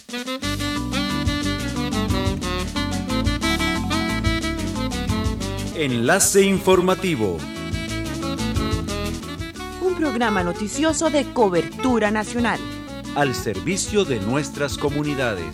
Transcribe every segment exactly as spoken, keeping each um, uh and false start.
Enlace informativo. Un programa noticioso de cobertura nacional. Al servicio de nuestras comunidades.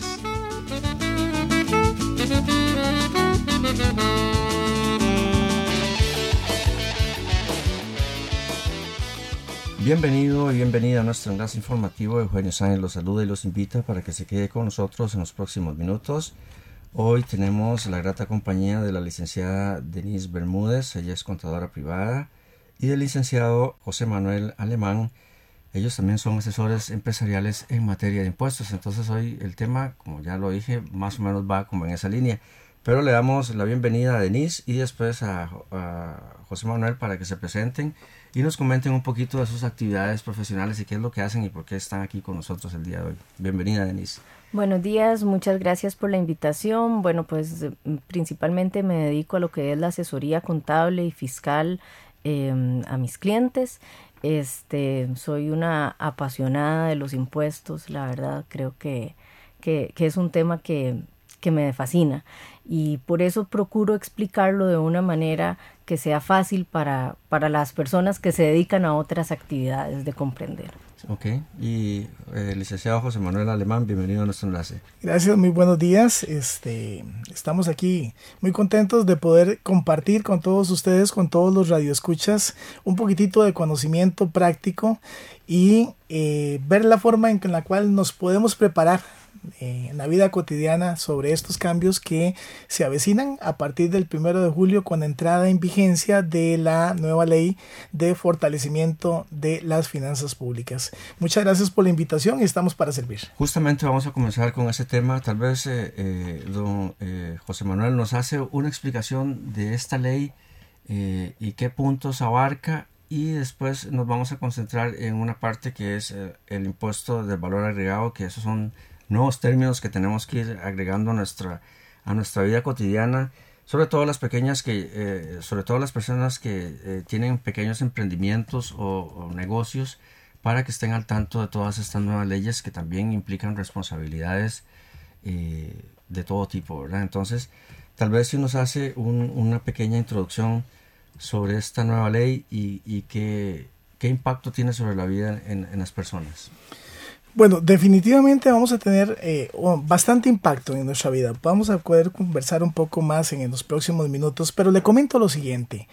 Bienvenido y bienvenida a nuestro enlace informativo. Eugenio Sáenz los saluda y los invita para que se quede con nosotros en los próximos minutos. Hoy tenemos la grata compañía de la licenciada Denise Bermúdez, ella es contadora privada, y del licenciado José Manuel Alemán. Ellos también son asesores empresariales en materia de impuestos. Entonces hoy el tema, como ya lo dije, más o menos va como en esa línea. Pero le damos la bienvenida a Denise y después a, a José Manuel para que se presenten y nos comenten un poquito de sus actividades profesionales y qué es lo que hacen y por qué están aquí con nosotros el día de hoy. Bienvenida, Denise. Buenos días, muchas gracias por la invitación. Bueno, pues principalmente me dedico a lo que es la asesoría contable y fiscal eh, a mis clientes. Este, soy una apasionada de los impuestos, la verdad, creo que, que, que es un tema que, que me fascina y por eso procuro explicarlo de una manera que sea fácil para, para las personas que se dedican a otras actividades de comprender. Ok, y eh, licenciado José Manuel Alemán, bienvenido a nuestro enlace. Gracias, muy buenos días. Este, estamos aquí muy contentos de poder compartir con todos ustedes, con todos los radioescuchas, un poquitito de conocimiento práctico y eh, ver la forma en la cual nos podemos preparar eh, en la vida cotidiana sobre estos cambios que se avecinan a partir del primero de julio con la entrada en vigencia de la nueva ley de fortalecimiento de las finanzas públicas. Muchas gracias por la invitación y estamos para servir. Justamente vamos a comenzar con ese tema. Tal vez eh, eh, don eh, José Manuel nos hace una explicación de esta ley eh, y qué puntos abarca, y después nos vamos a concentrar en una parte que es eh, el impuesto del valor agregado, que esos son nuevos términos que tenemos que ir agregando a nuestra, a nuestra vida cotidiana, sobre todo las pequeñas que, eh, sobre todo las personas que eh, tienen pequeños emprendimientos o, o negocios, para que estén al tanto de todas estas nuevas leyes que también implican responsabilidades eh, de todo tipo, ¿verdad? Entonces, tal vez si nos hace un, una pequeña introducción sobre esta nueva ley y, y qué, qué impacto tiene sobre la vida en, en las personas. Bueno, definitivamente vamos a tener eh, bastante impacto en nuestra vida. Vamos a poder conversar un poco más en, en los próximos minutos, pero le comento lo siguiente.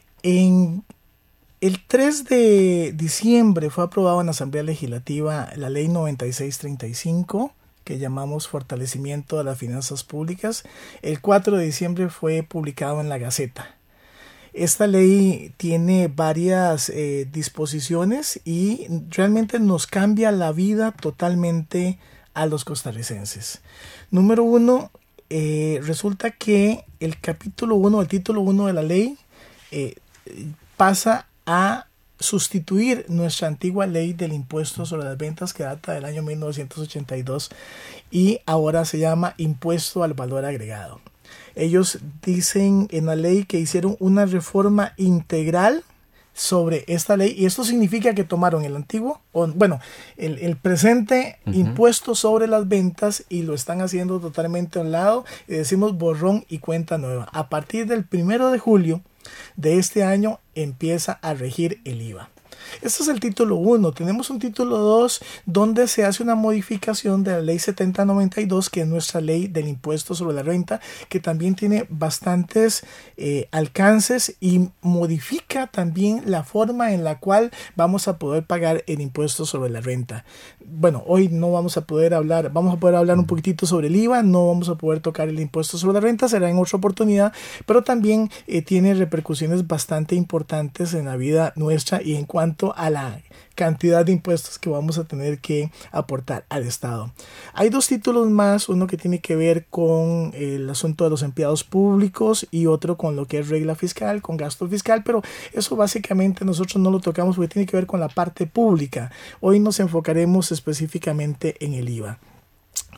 En el tres de diciembre fue aprobada en la Asamblea Legislativa la Ley noventa y seis treinta y cinco, que llamamos Fortalecimiento de las Finanzas Públicas. El cuatro de diciembre fue publicado en la Gaceta. Esta ley tiene varias eh, disposiciones y realmente nos cambia la vida totalmente a los costarricenses. Número uno, eh, resulta que el capítulo uno, el título uno de la ley eh, pasa a sustituir nuestra antigua ley del impuesto sobre las ventas que data del año mil novecientos ochenta y dos y ahora se llama impuesto al valor agregado. Ellos dicen en la ley que hicieron una reforma integral sobre esta ley y esto significa que tomaron el antiguo, o, bueno, el, el presente uh-huh. impuesto sobre las ventas y lo están haciendo totalmente a un lado y decimos borrón y cuenta nueva. A partir del primero de julio de este año empieza a regir el I V A. Este es el título uno. Tenemos un título dos donde se hace una modificación de la ley setenta noventa y dos, que es nuestra ley del impuesto sobre la renta, que también tiene bastantes eh, alcances y modifica también la forma en la cual vamos a poder pagar el impuesto sobre la renta. Bueno, hoy no vamos a poder hablar, vamos a poder hablar un poquitito sobre el I V A, no vamos a poder tocar el impuesto sobre la renta, será en otra oportunidad, pero también eh, tiene repercusiones bastante importantes en la vida nuestra y en cuanto a la cantidad de impuestos que vamos a tener que aportar al Estado. Hay dos títulos más, uno que tiene que ver con el asunto de los empleados públicos y otro con lo que es regla fiscal, con gasto fiscal, pero eso básicamente nosotros no lo tocamos porque tiene que ver con la parte pública. Hoy nos enfocaremos específicamente en el I V A.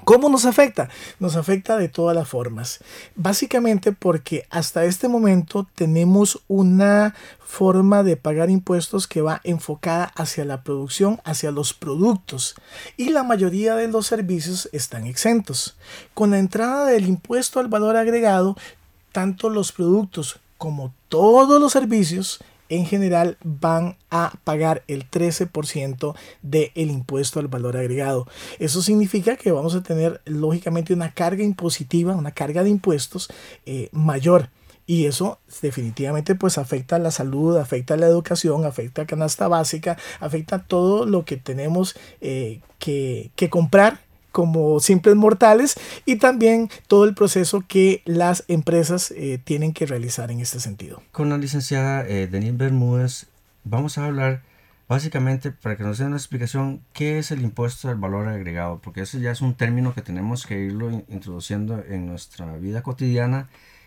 ¿Cómo nos afecta? Nos afecta de todas las formas. Básicamente porque hasta este momento tenemos una forma de pagar impuestos que va enfocada hacia la producción, hacia los productos. Y la mayoría de los servicios están exentos. Con la entrada del impuesto al valor agregado, tanto los productos como todos los servicios en general van a pagar el trece por ciento del impuesto al valor agregado. Eso significa que vamos a tener lógicamente una carga impositiva, una carga de impuestos eh, mayor. Y eso definitivamente pues afecta a la salud, afecta a la educación, afecta a canasta básica, afecta a todo lo que tenemos eh, que, que comprar como simples mortales, y también todo el proceso que las empresas eh, tienen que realizar en este sentido. Con la licenciada eh, Denise Bermúdez vamos a hablar básicamente, para que nos den una explicación, qué es el impuesto al valor agregado, porque ese ya es un término que tenemos que irlo in- introduciendo en nuestra vida cotidiana,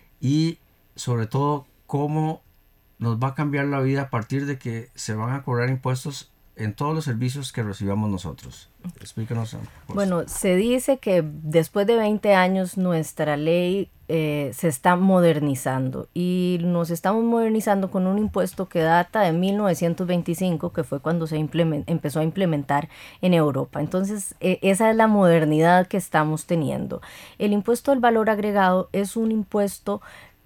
y sobre todo cómo nos va a cambiar la vida a partir de que se van a cobrar impuestos en todos los servicios que recibamos nosotros. Explícanos. Pues. Bueno, se dice que después de veinte años nuestra ley eh, se está modernizando, y nos estamos modernizando con un impuesto que data de mil novecientos veinticinco, que fue cuando se implement- empezó a implementar en Europa. Entonces, eh, esa es la modernidad que estamos teniendo. El impuesto al valor agregado es un impuesto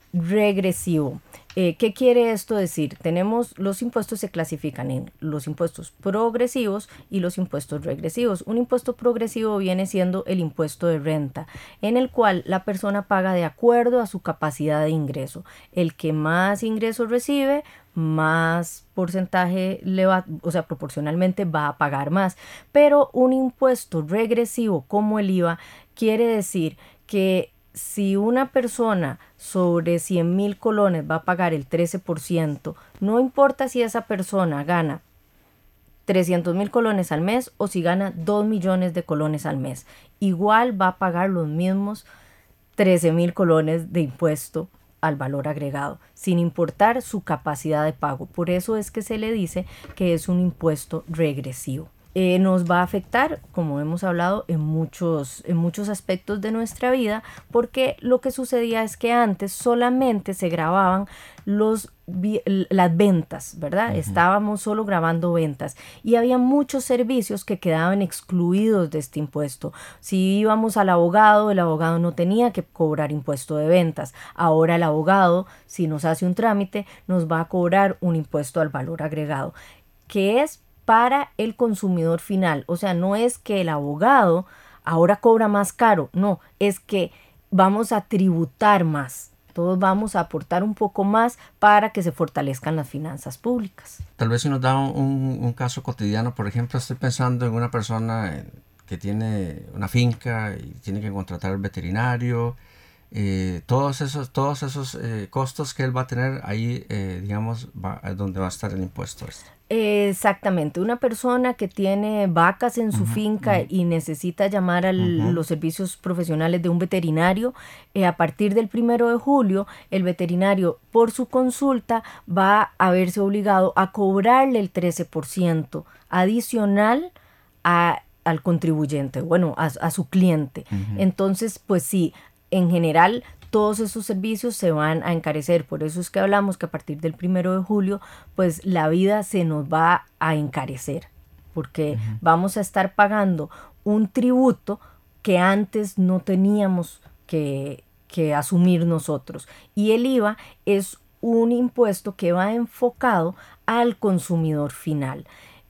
regresivo. Eh, ¿Qué quiere esto decir? Tenemos, los impuestos se clasifican en los impuestos progresivos y los impuestos regresivos. Un impuesto progresivo viene siendo el impuesto de renta, en el cual la persona paga de acuerdo a su capacidad de ingreso. El que más ingresos recibe, más porcentaje le va, o sea, proporcionalmente va a pagar más. Pero un impuesto regresivo como el I V A quiere decir que si una persona sobre cien mil colones va a pagar el trece por ciento, no importa si esa persona gana trescientos mil colones al mes o si gana dos millones de colones al mes, igual va a pagar los mismos trece mil colones de impuesto al valor agregado, sin importar su capacidad de pago. Por eso es que se le dice que es un impuesto regresivo. Eh, nos va a afectar, como hemos hablado, en muchos, en muchos aspectos de nuestra vida, porque lo que sucedía es que antes solamente se grababan los, las ventas, ¿verdad? Uh-huh. Estábamos solo grabando ventas, y había muchos servicios que quedaban excluidos de este impuesto. Si íbamos al abogado, el abogado no tenía que cobrar impuesto de ventas. Ahora el abogado, si nos hace un trámite, nos va a cobrar un impuesto al valor agregado, que es para el consumidor final. O sea, no es que el abogado ahora cobra más caro, no, es que vamos a tributar más. Todos vamos a aportar un poco más para que se fortalezcan las finanzas públicas. Tal vez si nos da un, un caso cotidiano, por ejemplo, estoy pensando en una persona que tiene una finca y tiene que contratar al veterinario. Eh, todos esos, todos esos eh, costos que él va a tener ahí, eh, digamos, va, donde va a estar el impuesto este. Exactamente, una persona que tiene vacas en su uh-huh, finca uh-huh. y necesita llamar a uh-huh. los servicios profesionales de un veterinario, eh, a partir del primero de julio, el veterinario por su consulta va a verse obligado a cobrarle el trece por ciento adicional a, al contribuyente, bueno, a, a su cliente. Uh-huh. Entonces, pues sí, en general todos esos servicios se van a encarecer. Por eso es que hablamos que a partir del primero de julio, pues la vida se nos va a encarecer, porque uh-huh. vamos a estar pagando un tributo que antes no teníamos que, que asumir nosotros. Y el I V A es un impuesto que va enfocado al consumidor final.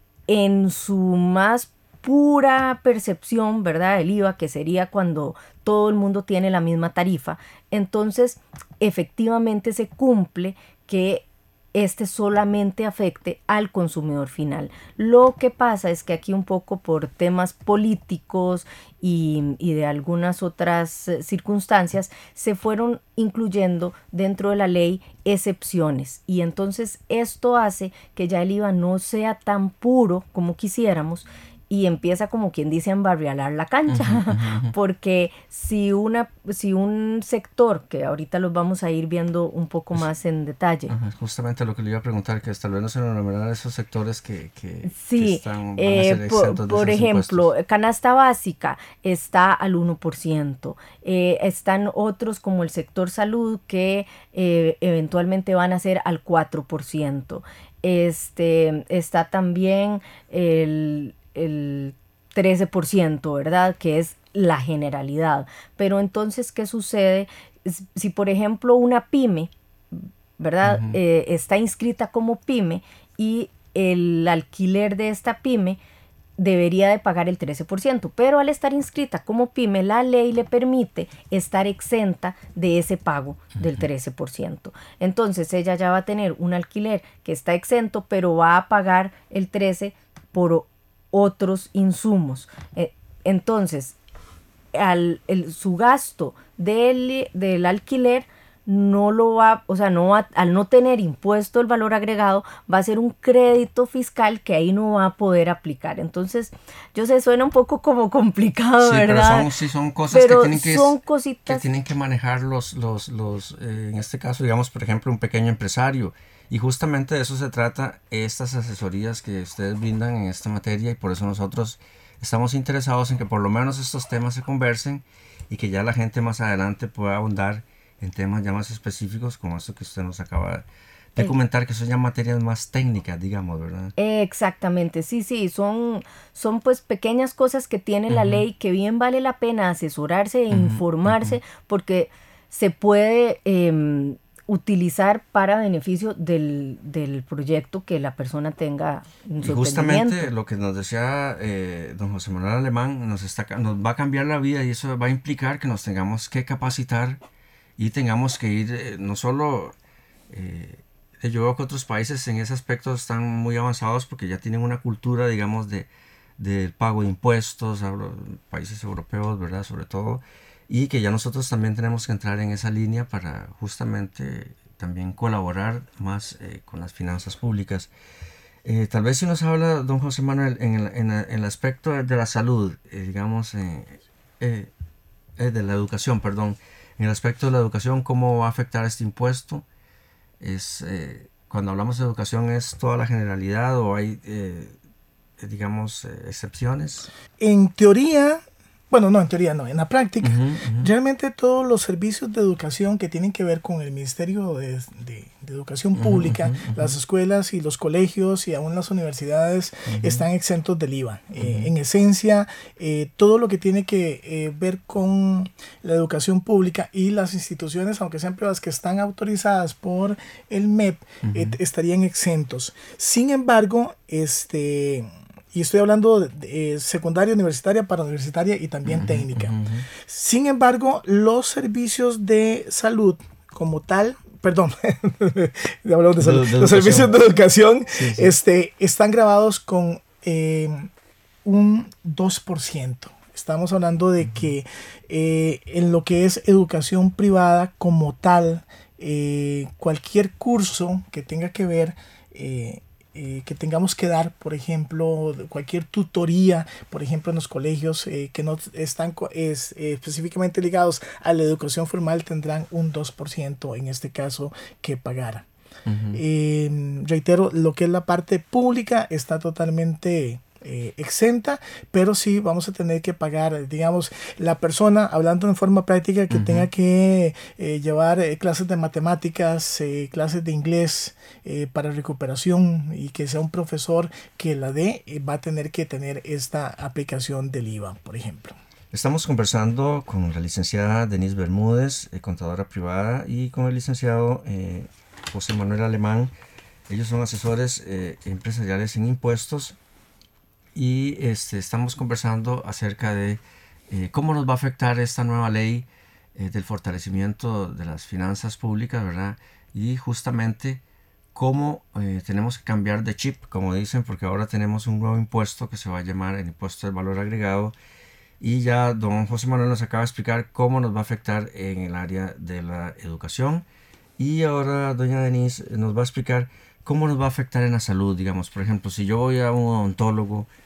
En su más pura percepción, ¿verdad? El I V A, que sería cuando todo el mundo tiene la misma tarifa, entonces efectivamente se cumple que este solamente afecte al consumidor final. Lo que pasa es que aquí, un poco por temas políticos y, y de algunas otras eh, circunstancias, se fueron incluyendo dentro de la ley excepciones, y entonces esto hace que ya el I V A no sea tan puro como quisiéramos, y empieza, como quien dice, a embarrialar la cancha, uh-huh, uh-huh. porque si, una, si un sector, que ahorita los vamos a ir viendo un poco pues, más en detalle. Uh-huh, justamente lo que le iba a preguntar, que tal vez no se nos nombrarán esos sectores que, que, sí, que están, van eh, a ser por, exentos de por esos ejemplo, impuestos. Canasta básica está al uno por ciento, eh, están otros como el sector salud que eh, eventualmente van a ser al cuatro por ciento, este, está también el... el trece por ciento, ¿verdad? Que es la generalidad. Pero entonces, ¿qué sucede? Si, por ejemplo, una pyme, ¿verdad? Uh-huh. Eh, está inscrita como pyme y el alquiler de esta pyme debería de pagar el trece por ciento, pero al estar inscrita como pyme, la ley le permite estar exenta de ese pago uh-huh. del trece por ciento. Entonces, ella ya va a tener un alquiler que está exento, pero va a pagar el trece por ciento por otros insumos. Eh, entonces, al, el, su gasto del, del alquiler no lo va, o sea, no va, al no tener impuesto el valor agregado, va a ser un crédito fiscal que ahí no va a poder aplicar. Entonces, yo sé, suena un poco como complicado, sí, ¿verdad? Pero son, sí, son cosas pero que, tienen que, son cositas... que tienen que manejar los, los, los eh, en este caso, digamos, por ejemplo, un pequeño empresario. Y justamente de eso se trata estas asesorías que ustedes brindan en esta materia, y por eso nosotros estamos interesados en que por lo menos estos temas se conversen y que ya la gente más adelante pueda ahondar en temas ya más específicos como esto que usted nos acaba de comentar, que son ya materias más técnicas, digamos, ¿verdad? Exactamente, sí, sí, son, son pues pequeñas cosas que tiene uh-huh. la ley, que bien vale la pena asesorarse e uh-huh. informarse, uh-huh. porque se puede... Eh, utilizar para beneficio del, del proyecto que la persona tenga en su y justamente lo que nos decía eh, don José Manuel Alemán nos, está, nos va a cambiar la vida, y eso va a implicar que nos tengamos que capacitar y tengamos que ir eh, no solo eh, yo veo que otros países en ese aspecto están muy avanzados porque ya tienen una cultura, digamos, de del pago de impuestos, hablo, países europeos, ¿verdad? Sobre todo, y que ya nosotros también tenemos que entrar en esa línea para justamente también colaborar más eh, con las finanzas públicas. Eh, tal vez si nos habla don José Manuel en el, en el, en el aspecto de la salud, eh, digamos, eh, eh, eh, de la educación, perdón, en el aspecto de la educación, ¿cómo va a afectar este impuesto? Es, eh, cuando hablamos de educación, ¿es toda la generalidad o hay, eh, digamos, eh, excepciones? En teoría... Bueno, no, en teoría no, en la práctica, uh-huh, uh-huh. realmente todos los servicios de educación que tienen que ver con el Ministerio de, de, de Educación Pública, uh-huh, uh-huh. las escuelas y los colegios y aún las universidades uh-huh. están exentos del I V A. Uh-huh. Eh, en esencia, eh, todo lo que tiene que eh, ver con la educación pública y las instituciones, aunque sean privadas, que están autorizadas por el M E P, uh-huh. eh, estarían exentos. Sin embargo, este... y estoy hablando de eh, secundaria, universitaria, parauniversitaria y también uh-huh, técnica. Uh-huh. Sin embargo, los servicios de salud como tal, perdón, hablamos de salud, de, de los servicios de educación sí, sí. Este, están grabados con eh, un dos por ciento. Estamos hablando de uh-huh. que eh, en lo que es educación privada como tal, eh, cualquier curso que tenga que ver... Eh, Eh, que tengamos que dar, por ejemplo, cualquier tutoría, por ejemplo, en los colegios eh, que no están es, eh, específicamente ligados a la educación formal, tendrán un dos por ciento en este caso que pagar. Uh-huh. Eh, reitero, lo que es la parte pública está totalmente eh, exenta, pero sí vamos a tener que pagar, digamos, la persona, hablando en forma práctica, que uh-huh. tenga que eh, llevar eh, clases de matemáticas, eh, clases de inglés eh, para recuperación, y que sea un profesor que la dé, eh, va a tener que tener esta aplicación del I V A, por ejemplo. Estamos conversando con la licenciada Denise Bermúdez, eh, contadora privada, y con el licenciado eh, José Manuel Alemán. Ellos son asesores eh, empresariales en impuestos. Y este, estamos conversando acerca de eh, cómo nos va a afectar esta nueva ley eh, del fortalecimiento de las finanzas públicas, ¿verdad? Y justamente cómo eh, tenemos que cambiar de chip, como dicen, porque ahora tenemos un nuevo impuesto que se va a llamar el impuesto del valor agregado. Y ya don José Manuel nos acaba de explicar cómo nos va a afectar en el área de la educación. Y ahora doña Denise nos va a explicar cómo nos va a afectar en la salud, digamos. Por ejemplo, si yo voy a un odontólogo,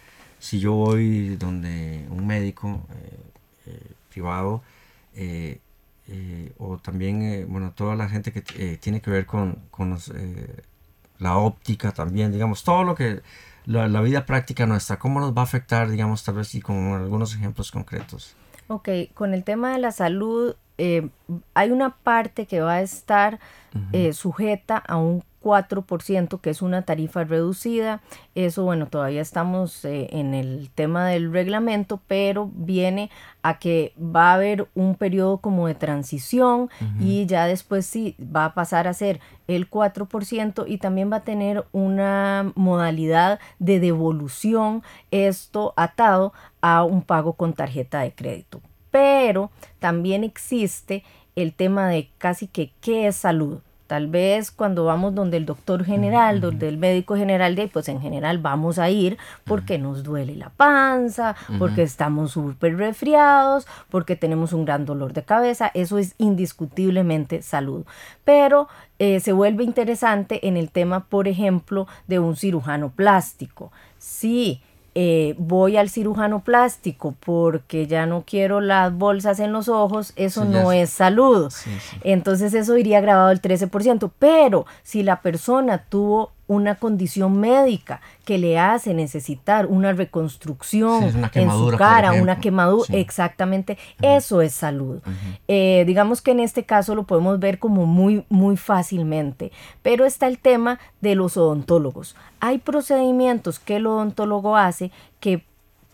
si yo voy donde un médico eh, eh, privado, eh, eh, o también, eh, bueno, toda la gente que eh, tiene que ver con, con los, eh, la óptica también, digamos, todo lo que, la, la vida práctica nuestra, ¿cómo nos va a afectar, digamos, tal vez y con algunos ejemplos concretos? Ok, con el tema de la salud, eh, hay una parte que va a estar uh-huh. eh, sujeta a un cuatro por ciento, que es una tarifa reducida. Eso, bueno, todavía estamos eh, en el tema del reglamento, pero viene a que va a haber un periodo como de transición uh-huh. y ya después sí va a pasar a ser el cuatro por ciento y también va a tener una modalidad de devolución, esto atado a un pago con tarjeta de crédito. Pero también existe el tema de casi que qué es salud. Tal vez cuando vamos donde el doctor general, uh-huh. donde el médico general, de ahí, pues en general vamos a ir porque uh-huh. nos duele la panza, uh-huh. porque estamos súper resfriados, porque tenemos un gran dolor de cabeza. Eso es indiscutiblemente salud. Pero eh, se vuelve interesante en el tema, por ejemplo, de un cirujano plástico. Sí. Eh, voy al cirujano plástico porque ya no quiero las bolsas en los ojos, eso sí, no es salud. Sí, sí. Entonces eso iría grabado el trece por ciento. Pero si la persona tuvo una condición médica que le hace necesitar una reconstrucción sí, una en su cara, una quemadura, sí. exactamente, uh-huh. eso es salud. Uh-huh. Eh, digamos que en este caso lo podemos ver como muy, muy fácilmente, pero está el tema de los odontólogos. Hay procedimientos que el odontólogo hace que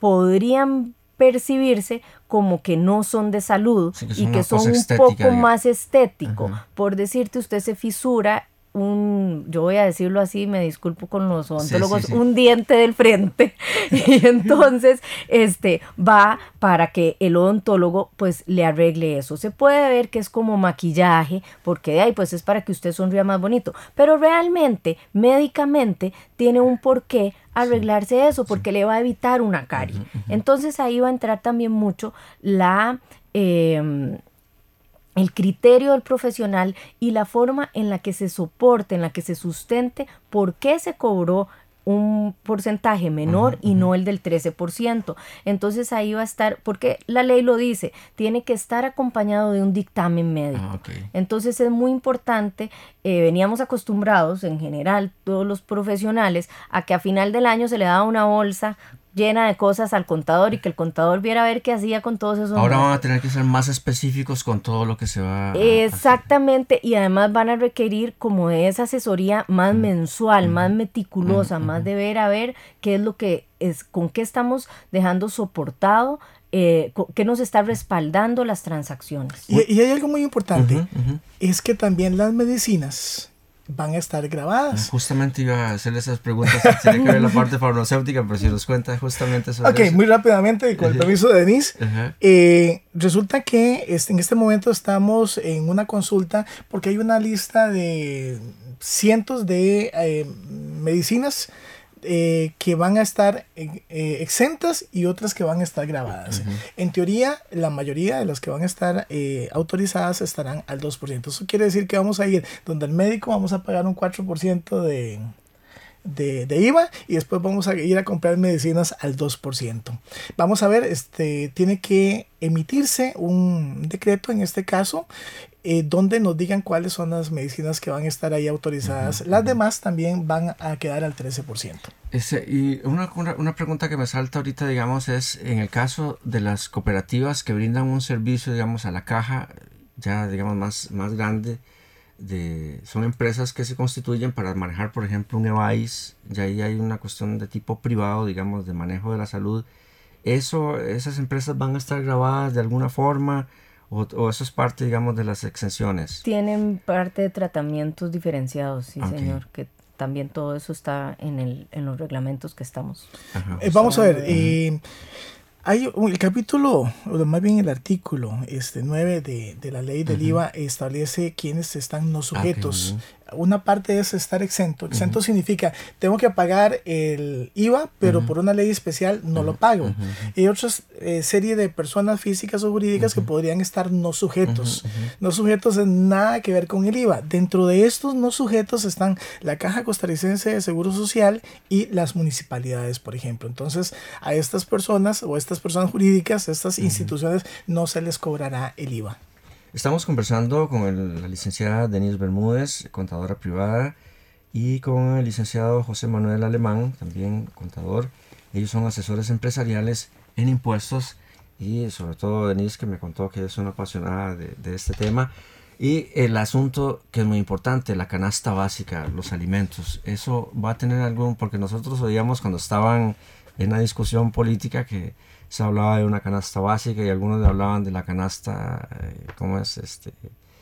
podrían percibirse como que no son de salud sí, que y que son un poco digamos. más estético. Uh-huh. Por decirte, usted se fisura un, yo voy a decirlo así, me disculpo con los odontólogos, sí, sí, sí. un diente del frente y entonces este va para que el odontólogo pues le arregle eso. Se puede ver que es como maquillaje porque de ahí pues es para que usted sonría más bonito, pero realmente médicamente tiene un porqué arreglarse sí, eso porque sí. le va a evitar una carie. Uh-huh, uh-huh. Entonces ahí va a entrar también mucho la eh, el criterio del profesional y la forma en la que se soporte, en la que se sustente, por qué se cobró un porcentaje menor uh-huh, y uh-huh. no el del trece por ciento. Entonces ahí va a estar, porque la ley lo dice, tiene que estar acompañado de un dictamen médico. Ah, okay. Entonces es muy importante, eh, veníamos acostumbrados en general, todos los profesionales, a que a final del año se le daba una bolsa llena de cosas al contador y que el contador viera a ver qué hacía con todos esos ahora números. Van a tener que ser más específicos con todo lo que se va a exactamente hacer. Y además van a requerir como de esa asesoría más mm. mensual, mm. más meticulosa, mm. más de ver a ver qué es lo que es, con qué estamos dejando soportado, eh, qué nos está respaldando las transacciones. Y, y hay algo muy importante, uh-huh, uh-huh. es que también las medicinas van a estar grabadas. Justamente iba a hacerle esas preguntas, tiene que ver la parte farmacéutica, pero si nos cuenta justamente sobre Ok, eso. muy rápidamente, con el permiso de Denise. Uh-huh. Eh, resulta que este, en este momento estamos en una consulta porque hay una lista de cientos de eh, medicinas Eh, que van a estar eh, exentas y otras que van a estar grabadas. Uh-huh. En teoría, la mayoría de las que van a estar eh, autorizadas estarán al dos por ciento. Eso quiere decir que vamos a ir donde el médico, vamos a pagar un cuatro por ciento de, de, de I V A y después vamos a ir a comprar medicinas al dos por ciento. Vamos a ver, este, tiene que emitirse un decreto en este caso Eh, donde nos digan cuáles son las medicinas que van a estar ahí autorizadas. Uh-huh, las uh-huh. demás también van a quedar al trece por ciento. Ese, y una, una, una pregunta que me salta ahorita, digamos, es en el caso de las cooperativas que brindan un servicio, digamos, a la caja, ya, digamos, más, más grande, de, son empresas que se constituyen para manejar, por ejemplo, un E V A I S, ya ahí hay una cuestión de tipo privado, digamos, de manejo de la salud. Eso, esas empresas van a estar grabadas de alguna forma, O, o eso es parte, digamos, de las exenciones. Tienen parte de tratamientos diferenciados, sí, okay. señor, que también todo eso está en, el, en los reglamentos que estamos. Ajá, eh, vamos a ver, eh, hay un, el capítulo, o más bien el artículo este, nueve de, de la ley del uh-huh. I V A establece quiénes están no sujetos okay. una parte es estar exento. Exento uh-huh. significa, tengo que pagar el I V A, pero uh-huh. por una ley especial no uh-huh. lo pago. Uh-huh. Hay otra eh, serie de personas físicas o jurídicas uh-huh. que podrían estar no sujetos. Uh-huh. Uh-huh. No sujetos en nada que ver con el I V A. Dentro de estos no sujetos están la Caja Costarricense de Seguro Social y las municipalidades, por ejemplo. Entonces, a estas personas o estas personas jurídicas, estas uh-huh. instituciones, no se les cobrará el I V A. Estamos conversando con el, la licenciada Denise Bermúdez, contadora privada, y con el licenciado José Manuel Alemán, también contador. Ellos son asesores empresariales en impuestos y sobre todo Denise, que me contó que es una apasionada de, de este tema. Y el asunto que es muy importante, la canasta básica, los alimentos. Eso va a tener algún, porque nosotros oíamos cuando estaban en la discusión política que se hablaba de una canasta básica y algunos hablaban de la canasta, eh, ¿cómo es? Este,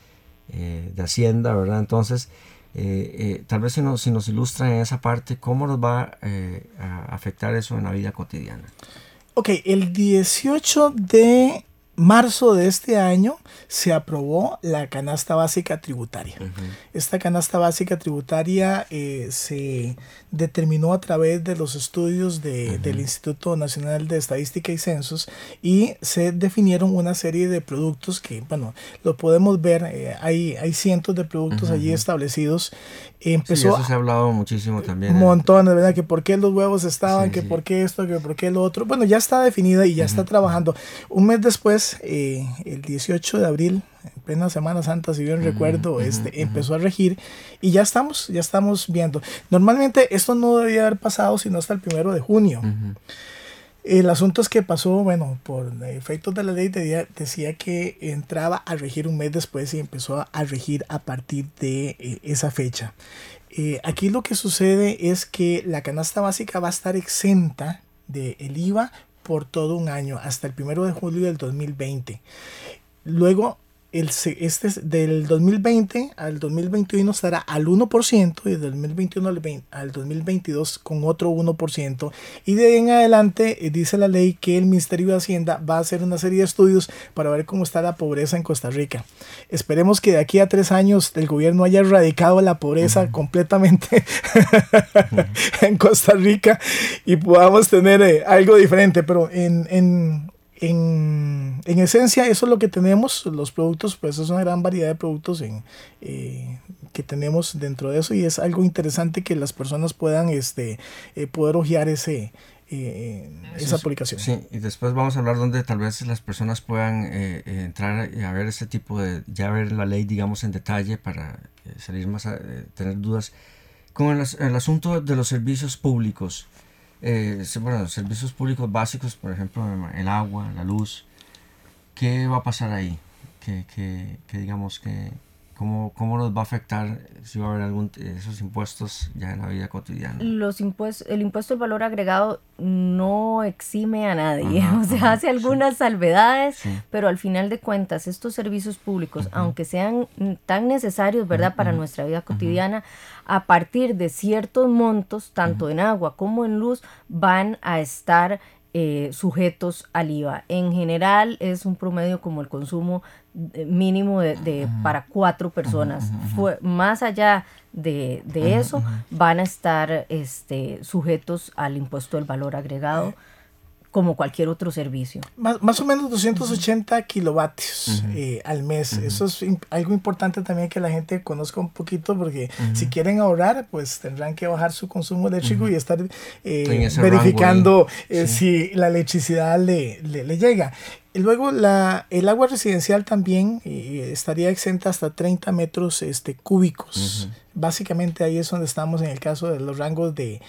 eh, de Hacienda, ¿verdad? Entonces, eh, eh, tal vez si nos, si nos ilustran en esa parte, ¿cómo nos va eh, a afectar eso en la vida cotidiana? Ok, el dieciocho de marzo de este año se aprobó la canasta básica tributaria. Uh-huh. Esta canasta básica tributaria eh, se determinó a través de los estudios de, uh-huh. del Instituto Nacional de Estadística y Censos y se definieron una serie de productos que, bueno, lo podemos ver, eh, hay, hay cientos de productos uh-huh. allí establecidos. Empezó sí, eso se ha hablado muchísimo también. Un montón, de verdad, que por qué los huevos estaban, sí, que sí. por qué esto, que por qué lo otro. Bueno, ya está definida y ya uh-huh. está trabajando. Un mes después, eh, el dieciocho de abril, en plena Semana Santa, si bien uh-huh, recuerdo, uh-huh, este, uh-huh. empezó a regir y ya estamos, ya estamos viendo. Normalmente esto no debería haber pasado sino hasta el primero de junio. Uh-huh. El asunto es que pasó, bueno, por efectos de la ley decía, decía que entraba a regir un mes después y empezó a, a regir a partir de eh, esa fecha. Eh, aquí lo que sucede es que la canasta básica va a estar exenta del I V A por todo un año, hasta el primero de julio del dos mil veinte. Luego, el, este del dos mil veinte al dos mil veintiuno estará al uno por ciento y del dos mil veintiuno al, veinte, al dos mil veintidós con otro uno por ciento. Y de ahí en adelante eh, dice la ley que el Ministerio de Hacienda va a hacer una serie de estudios para ver cómo está la pobreza en Costa Rica. Esperemos que de aquí a tres años el gobierno haya erradicado la pobreza uh-huh. completamente uh-huh. en Costa Rica y podamos tener eh, algo diferente, pero en... en En, en esencia eso es lo que tenemos, los productos, pues es una gran variedad de productos en, eh, que tenemos dentro de eso y es algo interesante que las personas puedan este, eh, poder hojear ese, eh, esa es, publicación. Sí, y después vamos a hablar donde tal vez las personas puedan eh, entrar a ver ese tipo de, ya ver la ley digamos en detalle para eh, salir más a eh, tener dudas. Con el, el asunto de los servicios públicos. Eh, bueno, servicios públicos básicos, por ejemplo, el agua, la luz, ¿qué va a pasar ahí? ¿Qué, qué, qué digamos que cómo, cómo nos va a afectar si va a haber algún esos impuestos ya en la vida cotidiana? Los impuestos, el impuesto al valor agregado no exime a nadie, ajá, o sea, ajá, hace algunas sí. salvedades, sí. pero al final de cuentas estos servicios públicos, uh-huh. aunque sean tan necesarios, ¿verdad?, uh-huh. para nuestra vida cotidiana, uh-huh. a partir de ciertos montos, tanto uh-huh. en agua como en luz, van a estar eh, sujetos al I V A. En general es un promedio como el consumo mínimo de, de uh-huh. para cuatro personas. Uh-huh. Fue, más allá de, de uh-huh. eso, uh-huh. van a estar este, sujetos al impuesto del valor agregado, como cualquier otro servicio. Más, más o menos doscientos ochenta uh-huh. kilovatios uh-huh. eh, al mes. Uh-huh. Eso es imp- algo importante también que la gente conozca un poquito, porque uh-huh. si quieren ahorrar, pues tendrán que bajar su consumo eléctrico uh-huh. y estar eh, verificando eh, sí. si la electricidad le, le, le llega. Y luego la, el agua residencial también eh, estaría exenta hasta treinta metros este, cúbicos. Uh-huh. Básicamente ahí es donde estamos en el caso de los rangos de,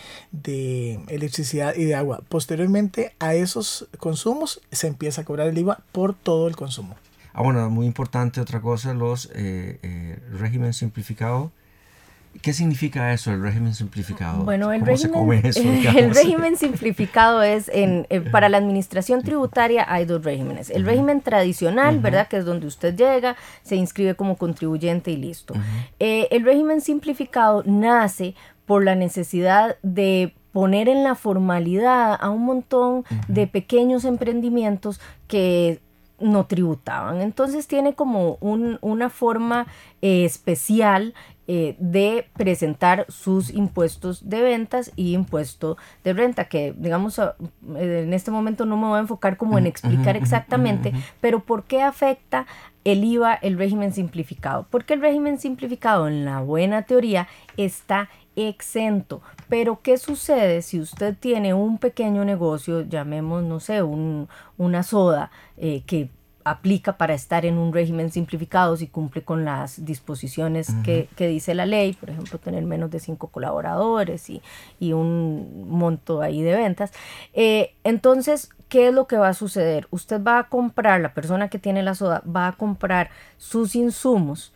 de electricidad y de agua. Posteriormente a esos consumos se empieza a cobrar el I V A por todo el consumo. Ah, bueno, muy importante otra cosa, los eh, eh, régimen simplificado. ¿Qué significa eso, el régimen simplificado? Bueno, el ¿Cómo régimen, se come eso, el régimen simplificado es, en, eh, para la administración tributaria hay dos regímenes. El uh-huh. régimen tradicional, uh-huh. ¿verdad?, que es donde usted llega, se inscribe como contribuyente y listo. Uh-huh. Eh, el régimen simplificado nace por la necesidad de poner en la formalidad a un montón uh-huh. de pequeños emprendimientos que no tributaban. Entonces tiene como un, una forma eh, especial eh, de presentar sus impuestos de ventas y impuesto de renta, que digamos en este momento no me voy a enfocar como en explicar exactamente, pero ¿por qué afecta el I V A el régimen simplificado? Porque el régimen simplificado en la buena teoría está exento, pero ¿qué sucede si usted tiene un pequeño negocio, llamemos, no sé, un, una soda eh, que aplica para estar en un régimen simplificado si cumple con las disposiciones uh-huh. que, que dice la ley, por ejemplo, tener menos de cinco colaboradores y, y un monto ahí de ventas? Eh, entonces, ¿qué es lo que va a suceder? Usted va a comprar, la persona que tiene la soda va a comprar sus insumos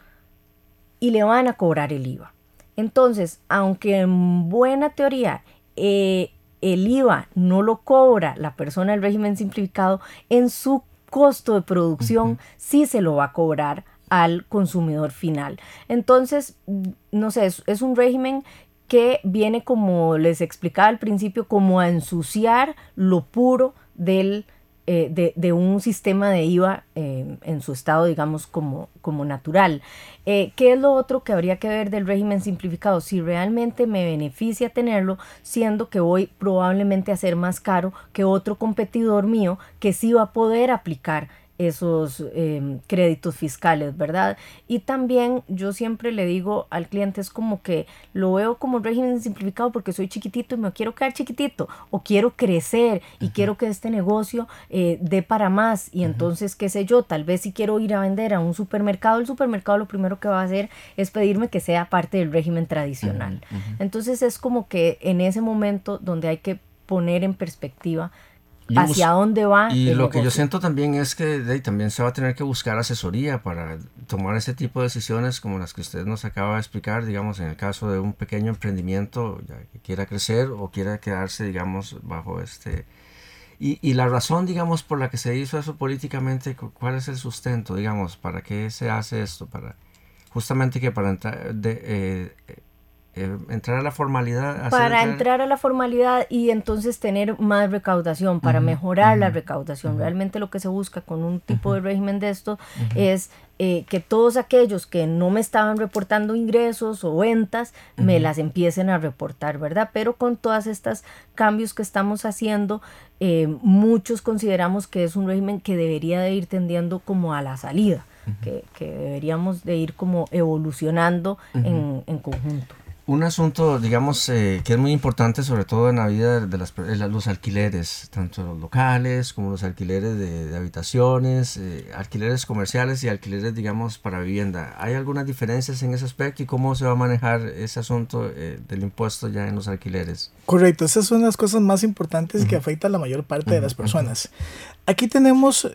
y le van a cobrar el I V A. Entonces, aunque en buena teoría eh, el I V A no lo cobra la persona del régimen simplificado, en su costo de producción uh-huh. sí se lo va a cobrar al consumidor final. Entonces, no sé, es, es un régimen que viene, como les explicaba al principio, como a ensuciar lo puro del, eh, de, de un sistema de I V A eh, en su estado, digamos, como, como natural. Eh, ¿Qué es lo otro que habría que ver del régimen simplificado? Si realmente me beneficia tenerlo, siendo que voy probablemente a ser más caro que otro competidor mío que sí va a poder aplicar esos eh, créditos fiscales, ¿verdad? Y también yo siempre le digo al cliente, es como que lo veo como régimen simplificado porque soy chiquitito y me quiero quedar chiquitito, o quiero crecer y uh-huh. quiero que este negocio eh, dé para más, y uh-huh. entonces, qué sé yo, tal vez si quiero ir a vender a un supermercado, el supermercado lo primero que va a hacer es pedirme que sea parte del régimen tradicional. Uh-huh. Uh-huh. Entonces es como que en ese momento donde hay que poner en perspectiva hacia bus- dónde va y el lo negocio. Que yo siento también es que de, también se va a tener que buscar asesoría para tomar ese tipo de decisiones como las que usted nos acaba de explicar, digamos, en el caso de un pequeño emprendimiento ya que quiera crecer o quiera quedarse, digamos, bajo este... Y, y la razón, digamos, por la que se hizo eso políticamente, ¿cuál es el sustento, digamos? ¿Para qué se hace esto? Para justamente que para entrar de... Eh, Eh, entrar a la formalidad. Para entrar... entrar a la formalidad y entonces tener más recaudación, para uh-huh, mejorar uh-huh, la recaudación. Uh-huh. Realmente lo que se busca con un tipo uh-huh. de régimen de esto uh-huh. es eh, que todos aquellos que no me estaban reportando ingresos o ventas, uh-huh. me las empiecen a reportar, ¿verdad? Pero con todos estos cambios que estamos haciendo, eh, muchos consideramos que es un régimen que debería de ir tendiendo como a la salida, uh-huh. que, que deberíamos de ir como evolucionando uh-huh. en, en conjunto. Un asunto, digamos, eh, que es muy importante, sobre todo en la vida de, las, de los alquileres, tanto los locales como los alquileres de, de habitaciones, eh, alquileres comerciales y alquileres, digamos, para vivienda. ¿Hay algunas diferencias en ese aspecto y cómo se va a manejar ese asunto eh, del impuesto ya en los alquileres? Correcto, esas son las cosas más importantes uh-huh. que afectan a la mayor parte uh-huh. de las personas. Aquí tenemos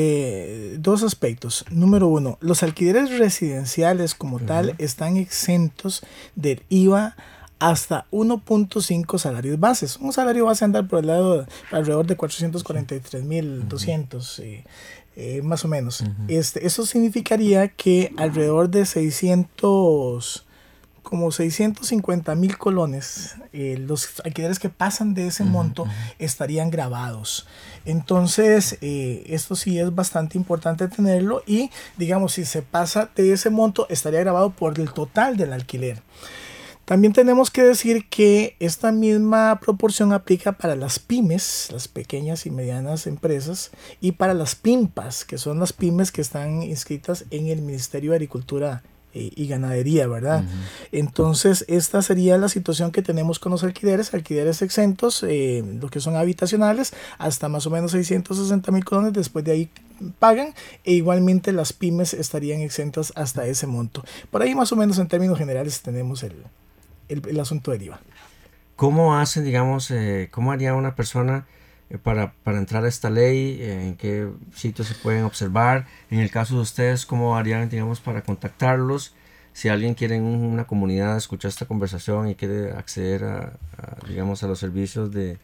eh, dos aspectos. Número uno, los alquileres residenciales como uh-huh. tal están exentos del I V A hasta uno punto cinco salarios bases. Un salario base anda por el lado alrededor de cuatrocientos cuarenta y tres mil doscientos, uh-huh. eh, eh, más o menos. Uh-huh. Este, eso significaría que alrededor de seiscientos... como seiscientos cincuenta mil colones, eh, los alquileres que pasan de ese monto uh-huh. estarían grabados. Entonces, eh, esto sí es bastante importante tenerlo, y digamos, si se pasa de ese monto, estaría grabado por el total del alquiler. También tenemos que decir que esta misma proporción aplica para las pymes, las pequeñas y medianas empresas, y para las PIMPAs, que son las pymes que están inscritas en el Ministerio de Agricultura y ganadería, ¿verdad? Uh-huh. Entonces, esta sería la situación que tenemos con los alquileres, alquileres exentos, eh, lo que son habitacionales, hasta más o menos seiscientos sesenta mil colones, después de ahí pagan, e igualmente las pymes estarían exentas hasta ese monto. Por ahí más o menos en términos generales tenemos el, el, el asunto del I V A. ¿Cómo hacen, digamos, eh, cómo haría una persona Para, para entrar a esta ley? ¿En qué sitios se pueden observar? En el caso de ustedes, ¿cómo harían, digamos, para contactarlos? Si alguien quiere en una comunidad escuchar esta conversación y quiere acceder a, a digamos, a los servicios de,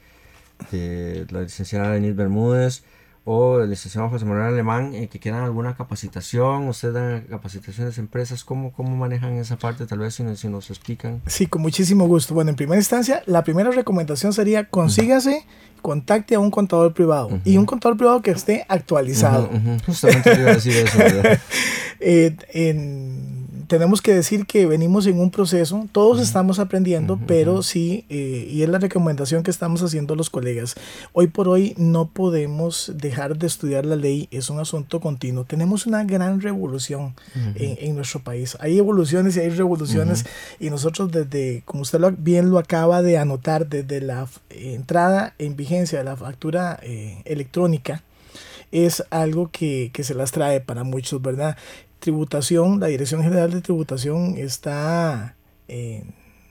de la licenciada Denise Bermúdez o el licenciado José Manuel Alemán, eh, que quieran alguna capacitación, ustedes dan capacitaciones a empresas, ¿cómo, cómo manejan esa parte? Tal vez si nos, si nos explican. Sí, con muchísimo gusto. Bueno, en primera instancia, la primera recomendación sería consígase, uh-huh. contacte a un contador privado, uh-huh. y un contador privado que esté actualizado. Uh-huh, uh-huh. Justamente iba a decir eso, ¿verdad? eh, en tenemos que decir que venimos en un proceso, todos uh-huh. estamos aprendiendo, uh-huh. pero sí, eh, y es la recomendación que estamos haciendo a los colegas. Hoy por hoy no podemos dejar de estudiar la ley, es un asunto continuo. Tenemos una gran revolución uh-huh. en, en nuestro país. Hay evoluciones y hay revoluciones uh-huh. y nosotros desde, como usted lo, bien lo acaba de anotar, desde la eh, entrada en vigencia de la factura eh, electrónica, es algo que, que se las trae para muchos, ¿verdad? Tributación, la Dirección General de Tributación está eh,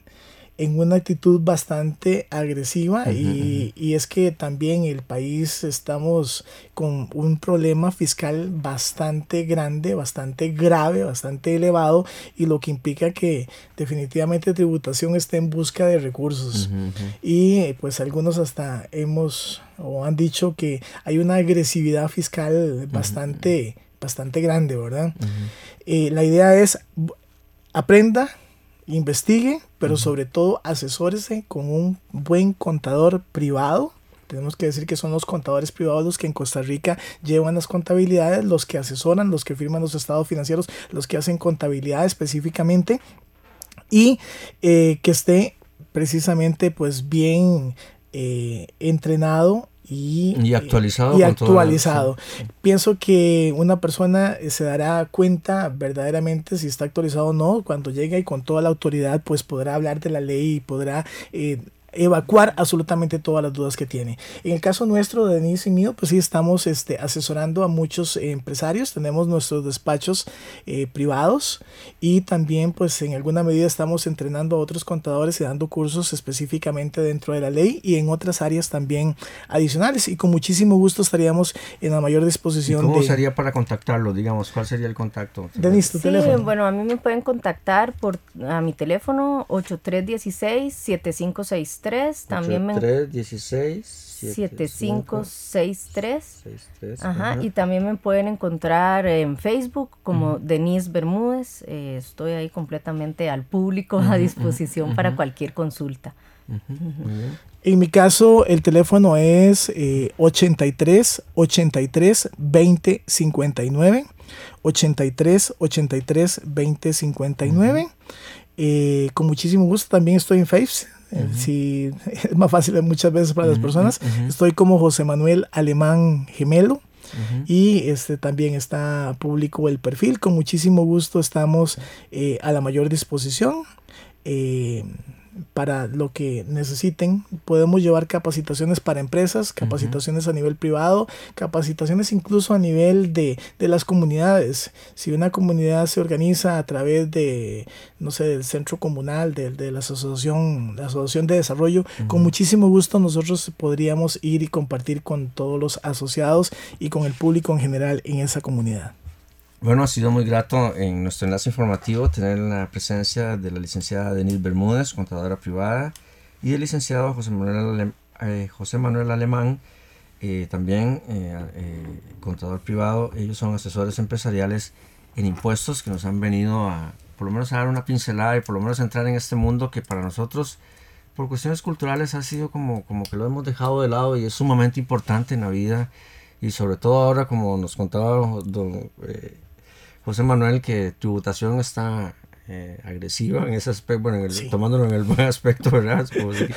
en una actitud bastante agresiva uh-huh, y, uh-huh. y es que también el país estamos con un problema fiscal bastante grande, bastante grave, bastante elevado, y lo que implica que definitivamente tributación está en busca de recursos. Uh-huh, uh-huh. Y pues algunos hasta hemos o han dicho que hay una agresividad fiscal bastante... Uh-huh. bastante grande, ¿verdad? Uh-huh. Eh, la idea es aprenda, investigue, pero uh-huh. sobre todo asesórese con un buen contador privado. Tenemos que decir que son los contadores privados los que en Costa Rica llevan las contabilidades, los que asesoran, los que firman los estados financieros, los que hacen contabilidad específicamente, y eh, que esté precisamente pues bien eh, entrenado Y, y actualizado. Y actualizado. Todo, sí. Pienso que una persona se dará cuenta verdaderamente si está actualizado o no cuando llega, y con toda la autoridad pues podrá hablar de la ley y podrá eh, evacuar absolutamente todas las dudas que tiene. En el caso nuestro, de Denise y mío, pues sí estamos este, asesorando a muchos eh, empresarios, tenemos nuestros despachos eh, privados, y también pues en alguna medida estamos entrenando a otros contadores y dando cursos específicamente dentro de la ley y en otras áreas también adicionales, y con muchísimo gusto estaríamos en la mayor disposición. ¿Y cómo de... sería para contactarlo? Digamos, ¿cuál sería el contacto? Denise, tu sí, teléfono. Bueno, a mí me pueden contactar por a mi teléfono ocho tres uno seis, siete cinco seis tres. También me tres dieciséis siete cinco seis tres. Ajá, ajá. Y también me pueden encontrar en Facebook como uh-huh. Denise Bermúdez. Eh, estoy ahí completamente al público, uh-huh, a disposición uh-huh. para cualquier consulta. Uh-huh. Uh-huh. En mi caso, el teléfono es eh, ochenta y tres, ochenta y tres, veinte, cincuenta y nueve. ochenta y tres, ochenta y tres, veinte, cincuenta y nueve. Uh-huh. Eh, con muchísimo gusto. También estoy en Face. Uh-huh. Si es más fácil muchas veces para uh-huh, las personas. Uh-huh. Estoy como José Manuel Alemán Gemelo. Uh-huh. Y este también está público el perfil. Con muchísimo gusto estamos eh, a la mayor disposición eh, para lo que necesiten. Podemos llevar capacitaciones para empresas, capacitaciones uh-huh. a nivel privado, capacitaciones incluso a nivel de, de las comunidades. Si una comunidad se organiza a través de, no sé, del centro comunal, de, de la asociación, la asociación de desarrollo, uh-huh. con muchísimo gusto nosotros podríamos ir y compartir con todos los asociados y con el público en general en esa comunidad. Bueno, ha sido muy grato en nuestro enlace informativo tener la presencia de la licenciada Denise Bermúdez, contadora privada, y del licenciado José Manuel, Ale, eh, José Manuel Alemán, eh, también eh, eh, contador privado. Ellos son asesores empresariales en impuestos que nos han venido a, por lo menos, a dar una pincelada y por lo menos entrar en este mundo que para nosotros, por cuestiones culturales, ha sido como, como que lo hemos dejado de lado, y es sumamente importante en la vida, y sobre todo ahora, como nos contaba don eh, José Manuel, que tributación está eh, agresiva en ese aspecto, bueno, en el, sí. tomándolo en el buen aspecto, ¿verdad?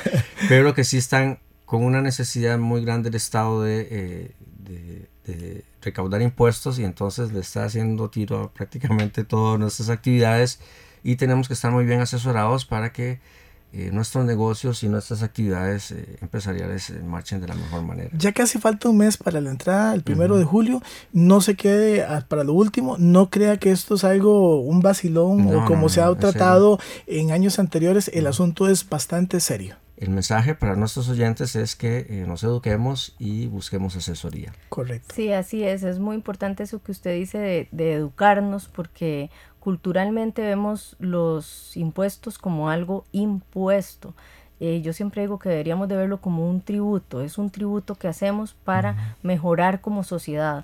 Pero que sí están con una necesidad muy grande el Estado de, eh, de, de recaudar impuestos, y entonces le está haciendo tiro a prácticamente todas nuestras actividades, y tenemos que estar muy bien asesorados para que Eh, nuestros negocios y nuestras actividades eh, empresariales eh, marchen de la mejor manera. Ya que hace falta un mes para la entrada, el primero uh-huh. de julio, no se quede a, para lo último, no crea que esto es algo, un vacilón, no, o como no, se ha no, tratado en años anteriores. El uh-huh. asunto es bastante serio. El mensaje para nuestros oyentes es que eh, nos eduquemos y busquemos asesoría. Correcto. Sí, así es, es muy importante eso que usted dice de, de educarnos, porque culturalmente vemos los impuestos como algo impuesto. Eh, yo siempre digo que deberíamos de verlo como un tributo, es un tributo que hacemos para uh-huh. mejorar como sociedad.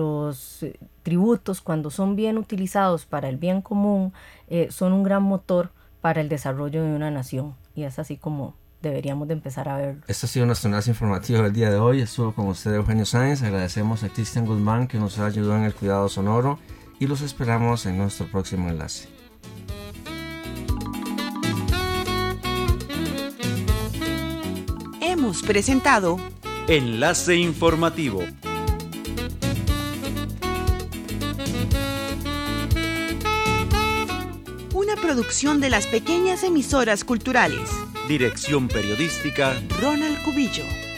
Los eh, tributos, cuando son bien utilizados para el bien común, eh, son un gran motor para el desarrollo de una nación, y es así como deberíamos de empezar a verlo. Este ha sido nuestro enlace informativo del día de hoy. Estuvo con usted Eugenio Sáenz. Agradecemos a Cristian Guzmán, que nos ayudó en el cuidado sonoro, y los esperamos en nuestro próximo enlace. Hemos presentado Enlace Informativo. Una producción de las pequeñas emisoras culturales. Dirección periodística Ronald Cubillo.